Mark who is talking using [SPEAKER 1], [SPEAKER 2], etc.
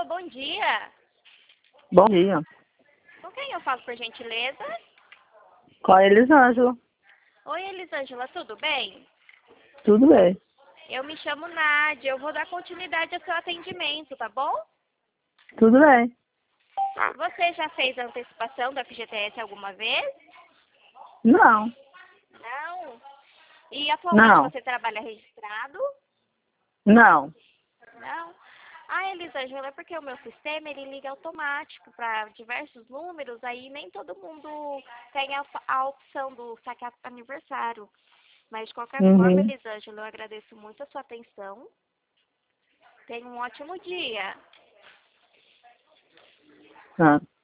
[SPEAKER 1] bom dia.
[SPEAKER 2] Bom dia.
[SPEAKER 1] Com quem eu falo, por gentileza?
[SPEAKER 2] Qual é Elisângela?
[SPEAKER 1] Oi, Elisângela, tudo bem?
[SPEAKER 2] Tudo bem.
[SPEAKER 1] Eu me chamo Nádia, eu vou dar continuidade ao seu atendimento, tá bom?
[SPEAKER 2] Tudo bem.
[SPEAKER 1] Você já fez a antecipação do FGTS alguma vez?
[SPEAKER 2] Não.
[SPEAKER 1] Não. E atualmente
[SPEAKER 2] Não.
[SPEAKER 1] você trabalha registrado?
[SPEAKER 2] Não.
[SPEAKER 1] Não. Ah, Elisângela, é porque o meu sistema ele liga automático para diversos números, aí nem todo mundo tem a opção do saque aniversário. Mas de qualquer forma,
[SPEAKER 2] Uhum.
[SPEAKER 1] Elisângela, eu agradeço muito a sua atenção. Tenha um ótimo dia.
[SPEAKER 2] Tá.